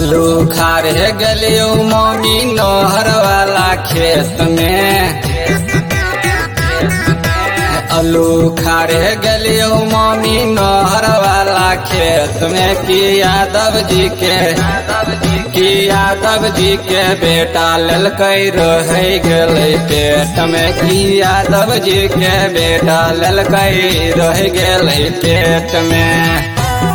आलू खारे गलियो मम्मी नहर वाला खेत में। आलू खारे गलियो मम्मी नहर वाला खेत में कि यादव जी के बेटा ललकई रह गले पेट में कि यादव जी के बेटा ललकई रह गले पेट में।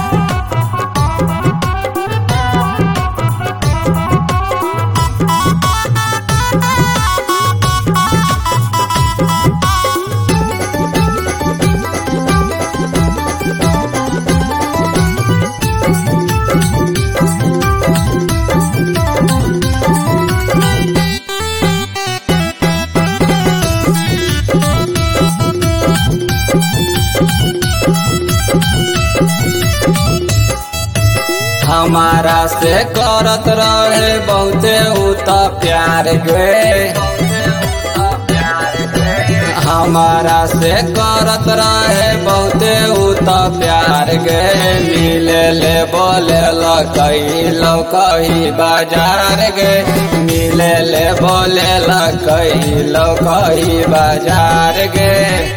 हमारा से करत रहे बहुते उता प्यार गे। हमारा से करत रहे बहुते उता प्यार गे। मिले ले बोले लकई लौकही बाजार गे। मिले ले बोले लकई लौकही बाजार गे।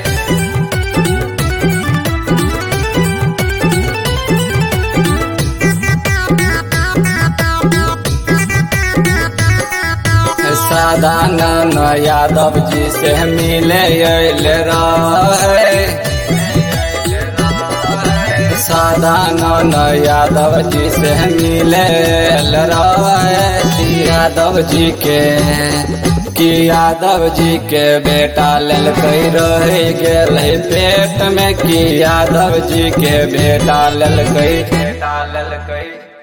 सदानंद यादव जी से मिले रहे। सदानंद यादव जी से मिले रहे। यादव जी के बेटा ललकई रह गए पेट में कि यादव जी के बेटा ललकई।